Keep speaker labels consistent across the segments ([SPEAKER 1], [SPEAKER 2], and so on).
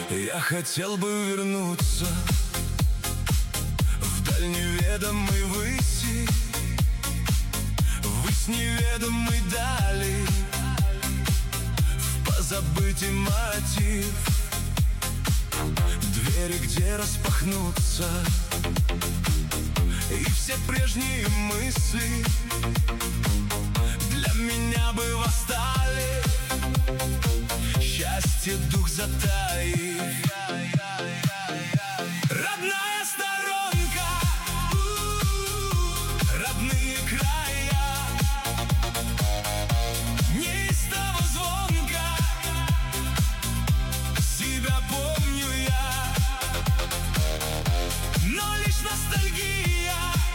[SPEAKER 1] Я хотел бы вернуться в даль неведомой выси, высь неведомой дали, в позабытый мотив, двери, где распахнутся, и все прежние мысли для меня бы восстали, счастье дух затаив. Родная сторонка, родные края, неистово звонко себя помню я, но лишь ностальгия,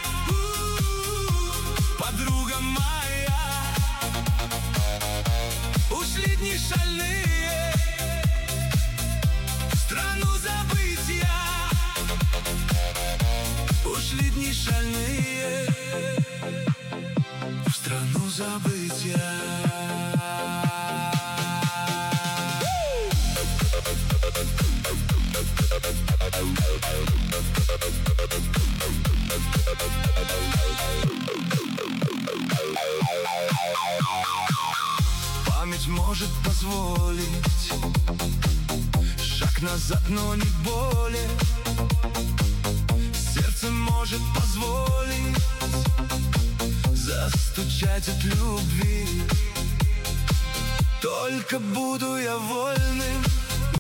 [SPEAKER 1] подруга моя. Ушли дни шальные в страну забытия, ушли дни шальные в страну забытия. Память может позволить шаг назад, но не более. Сердце может позволить застучать от любви. Только буду я вольным,